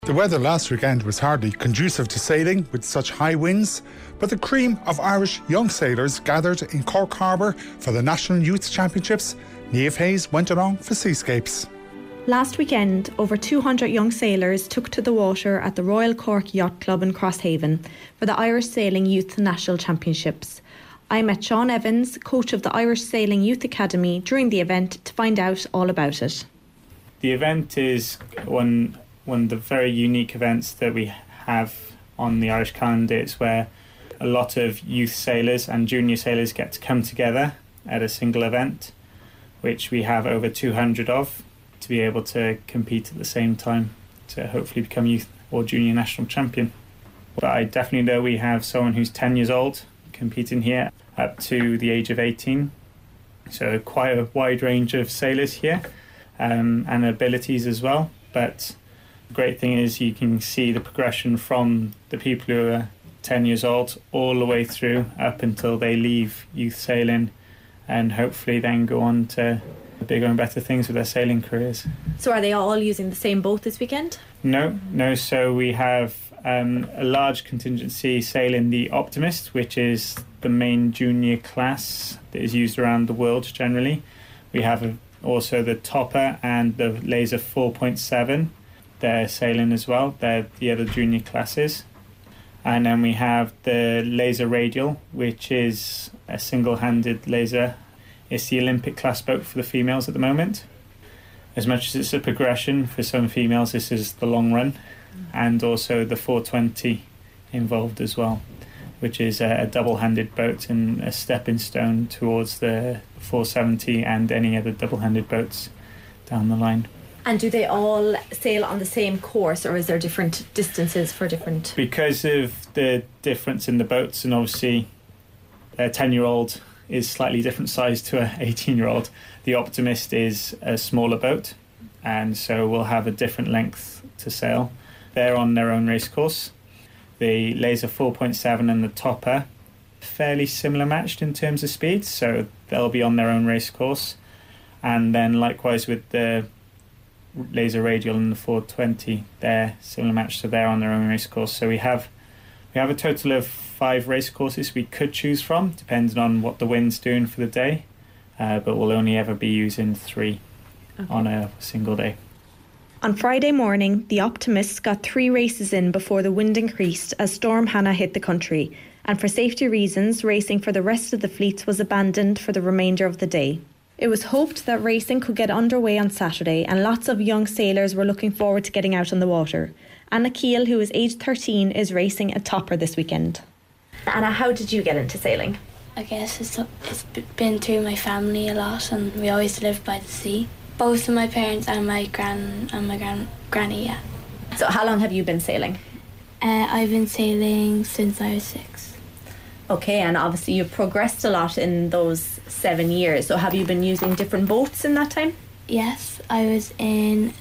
The weather last weekend was hardly conducive to sailing with such high winds, but the cream of Irish young sailors gathered in Cork Harbour for the National Youth Championships. Niamh Hayes went along for seascapes. Last weekend, over 200 young sailors took to the water at the Royal Cork Yacht Club in Crosshaven for the Irish Sailing Youth National Championships. I met Sean Evans, coach of the Irish Sailing Youth Academy, during the event to find out all about it. The event is one of the very unique events that we have on the Irish calendar. It's where a lot of youth sailors and junior sailors get to come together at a single event, which we have over 200 of, to be able to compete at the same time to hopefully become youth or junior national champion. But I definitely know we have someone who's 10 years old competing here up to the age of 18. So quite a wide range of sailors here and abilities as well. But the great thing is you can see the progression from the people who are 10 years old all the way through up until they leave youth sailing and hopefully then go on to bigger and better things with their sailing careers. So are they all using the same boat this weekend? No. So we have a large contingency sailing the Optimist, which is the main junior class that is used around the world generally. We have also the Topper and the Laser 4.7. They're sailing as well. They're the other junior classes. And then we have the Laser Radial, which is a single-handed laser. It's the Olympic class boat for the females at the moment. As much as it's a progression for some females, this is the long run. And also the 420 involved as well, which is a double-handed boat and a stepping stone towards the 470 and any other double-handed boats down the line. And do they all sail on the same course, or is there different distances for different? Because of the difference in the boats, and obviously a 10-year-old is slightly different size to an 18-year-old, the Optimist is a smaller boat, and so we'll have a different length to sail. They're on their own race course. The Laser 4.7 and the Topper, fairly similar matched in terms of speed, so they'll be on their own race course. And then likewise with the Laser Radial and the 420, they're similar match, so they're on their own race course. So we have a total of 5 race courses we could choose from, depending on what the wind's doing for the day, but we'll only ever be using 3 on a single day. On Friday morning, the Optimists got 3 races in before the wind increased as Storm Hannah hit the country, and for safety reasons, racing for the rest of the fleets was abandoned for the remainder of the day. It was hoped that racing could get underway on Saturday, and lots of young sailors were looking forward to getting out on the water. Anna Keel, who is aged 13, is racing a Topper this weekend. Anna, how did you get into sailing? I guess it's been through my family a lot, and we always lived by the sea. Both of my parents and my granny, yeah. So how long have you been sailing? I've been sailing since I was 6. Okay, and obviously you've progressed a lot in those 7 years. So have you been using different boats in that time? Yes, I was in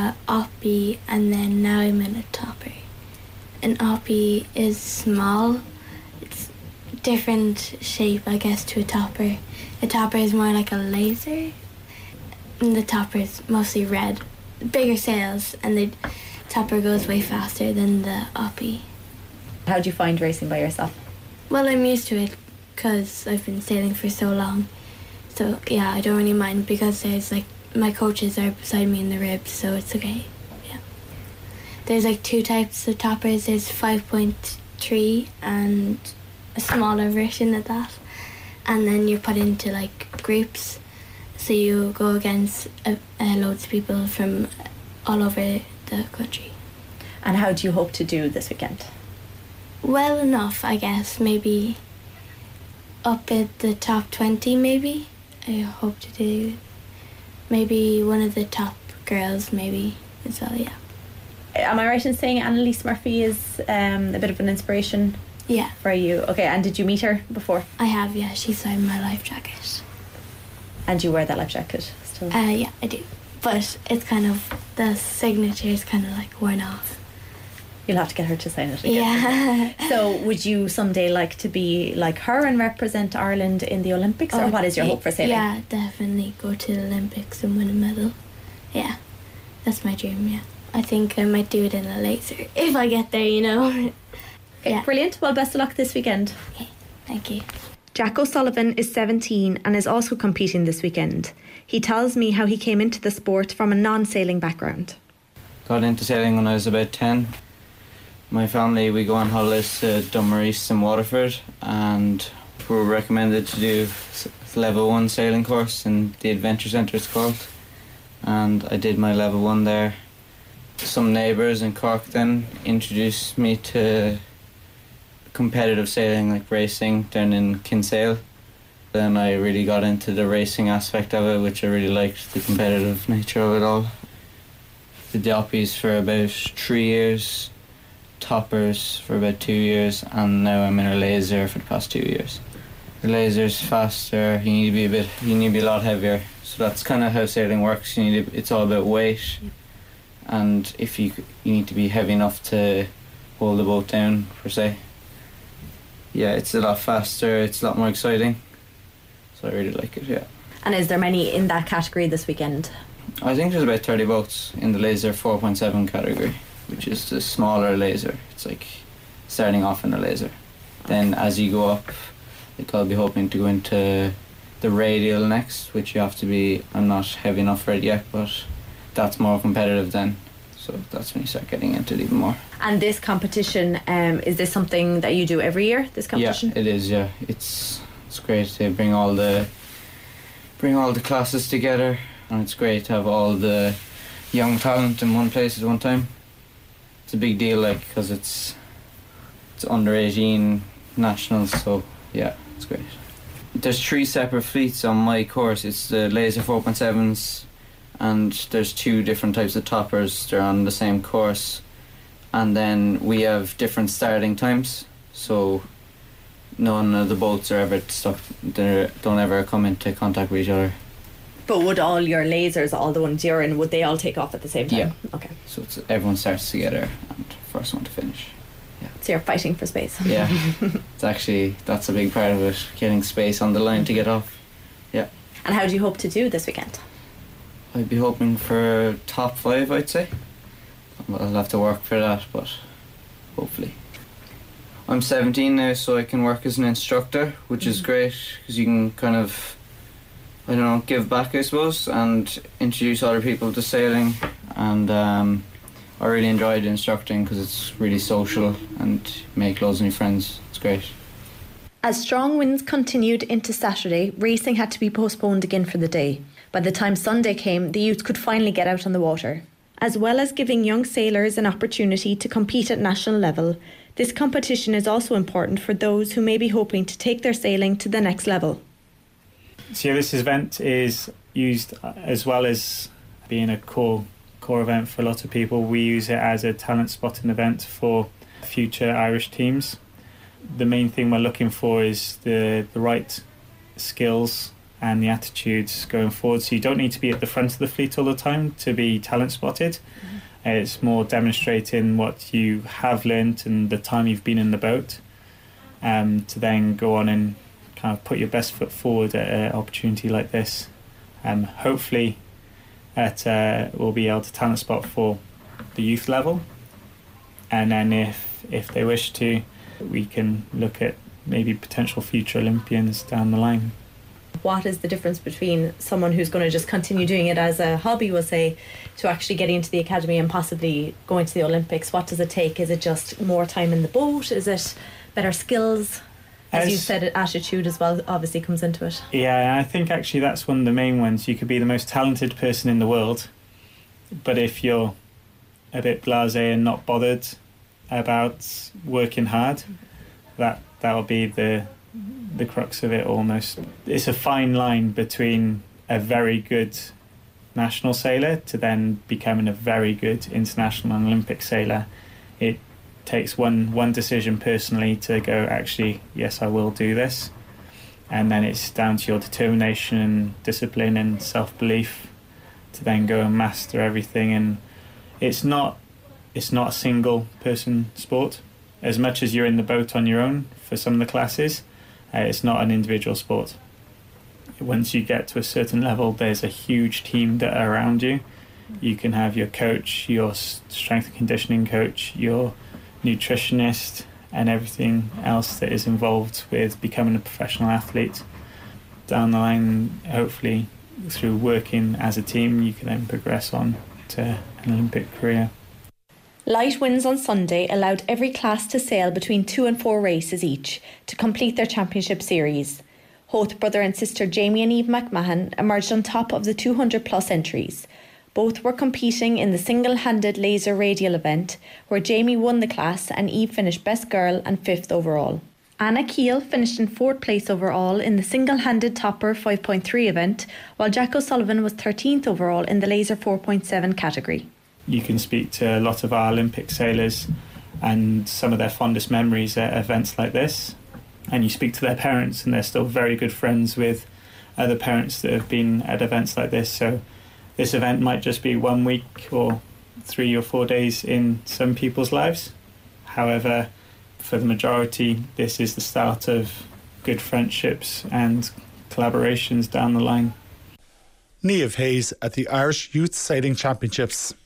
Oppie, and then now I'm in a Topper. An Oppie is small. It's different shape, I guess, to a Topper. A Topper is more like a laser. And the Topper is mostly red. Bigger sails, and the Topper goes way faster than the Oppie. How do you find racing by yourself? Well, I'm used to it because I've been sailing for so long. So, yeah, I don't really mind because there's, my coaches are beside me in the ribs, so it's okay, yeah. There's, 2 types of Toppers. There's 5.3 and a smaller version of that. And then you're put into, groups. So you go against loads of people from all over the country. And how do you hope to do this weekend? Well enough, I guess. Maybe up at the top 20, maybe. I hope to do maybe one of the top girls, maybe, as well, yeah. Am I right in saying Annalise Murphy is a bit of an inspiration? Yeah. For you? Okay, and did you meet her before? I have, yeah. She signed my life jacket. And you wear that life jacket still? Yeah, I do. But it's kind of, the signature is kind of worn off. You'll have to get her to sign it again. Yeah. So would you someday like to be like her and represent Ireland in the Olympics, or what is your hope for sailing? Yeah, definitely go to the Olympics and win a medal. Yeah, that's my dream, yeah. I think I might do it in a laser if I get there, you know. Okay, Yeah. brilliant. Well, best of luck this weekend. Okay, thank you. Jack O'Sullivan is 17 and is also competing this weekend. He tells me how he came into the sport from a non-sailing background. Got into sailing when I was about 10. My family, we go on holidays to Dunmore and Waterford, and we were recommended to do level 1 sailing course in the Adventure Centre it's called, and I did my level 1 there. Some neighbours in Cork then introduced me to competitive sailing, like racing down in Kinsale. Then I really got into the racing aspect of it, which I really liked, the competitive nature of it all. Did the Oppies for about 3 years, toppers for about 2 years, and now I'm in a laser for the past 2 years. The laser's faster, you need to be a lot heavier. So that's kind of how sailing works. It's all about weight, and if you need to be heavy enough to hold the boat down, per se. Yeah, it's a lot faster, it's a lot more exciting. So I really like it, yeah. And is there many in that category this weekend? I think there's about 30 boats in the laser 4.7 category, which is the smaller laser. It's like starting off in a laser. Then as you go up, like I'll be hoping to go into the radial next, which you have to be, I'm not heavy enough for it yet, but that's more competitive then. So that's when you start getting into it even more. And this competition, is this something that you do every year, this competition? Yeah, it is, yeah. It's great to bring all the classes together, and it's great to have all the young talent in one place at one time. It's a big deal, like, because it's under 18 nationals, so yeah, it's great. There's 3 separate fleets on my course. It's the laser 4.7s, and there's 2 different types of toppers. They're on the same course, and then we have different starting times, so none of the boats are ever stuck. They don't ever come into contact with each other. But would all your lasers, all the ones you're in, would they all take off at the same time? Yeah. Okay. So everyone starts together, and first one to finish. Yeah. So you're fighting for space. Yeah. That's a big part of it, getting space on the line to get off. Yeah. And how do you hope to do this weekend? I'd be hoping for top 5, I'd say. I'll have to work for that, but hopefully. I'm 17 now, so I can work as an instructor, which is great, because you can kind of, I don't know, give back, I suppose, and introduce other people to sailing. And I really enjoyed instructing because it's really social and make loads of new friends. It's great. As strong winds continued into Saturday, racing had to be postponed again for the day. By the time Sunday came, the youth could finally get out on the water. As well as giving young sailors an opportunity to compete at national level, this competition is also important for those who may be hoping to take their sailing to the next level. So yeah, this event is used as well as being a core event for a lot of people. We use it as a talent spotting event for future Irish teams. The main thing we're looking for is the right skills and the attitudes going forward. So you don't need to be at the front of the fleet all the time to be talent spotted. It's more demonstrating what you have learnt and the time you've been in the boat, to then go on and kind of put your best foot forward at an opportunity like this. Hopefully we'll be able to talent spot for the youth level, and then if they wish to, we can look at maybe potential future Olympians down the line. What is the difference between someone who's going to just continue doing it as a hobby, we'll say, to actually getting into the academy and possibly going to the Olympics? What does it take? Is it just more time in the boat? Is it better skills? As you said, attitude as well obviously comes into it. Yeah, I think actually that's one of the main ones. You could be the most talented person in the world, but if you're a bit blasé and not bothered about working hard, that'll be the crux of it almost. It's a fine line between a very good national sailor to then becoming a very good international and Olympic sailor. It takes one decision personally to go, actually, yes, I will do this. And then it's down to your determination and discipline and self-belief to then go and master everything. And it's not a single person sport. As much as you're in the boat on your own for some of the classes, it's not an individual sport. Once you get to a certain level, there's a huge team that are around you, You can have your coach, your strength and conditioning coach, your nutritionist, and everything else that is involved with becoming a professional athlete. Down the line, hopefully, through working as a team, you can then progress on to an Olympic career. Light winds on Sunday allowed every class to sail between 2 and 4 races each to complete their championship series. Hoth brother and sister Jamie and Eve McMahon emerged on top of the 200 plus entries. Both were competing in the single-handed laser radial event, where Jamie won the class and Eve finished best girl and 5th overall. Anna Keel finished in 4th place overall in the single-handed topper 5.3 event, while Jack O'Sullivan was 13th overall in the laser 4.7 category. You can speak to a lot of our Olympic sailors and some of their fondest memories at events like this. And you speak to their parents and they're still very good friends with other parents that have been at events like this. So this event might just be 1 week or 3 or 4 days in some people's lives. However, for the majority, this is the start of good friendships and collaborations down the line. Niamh Hayes at the Irish Youth Sailing Championships.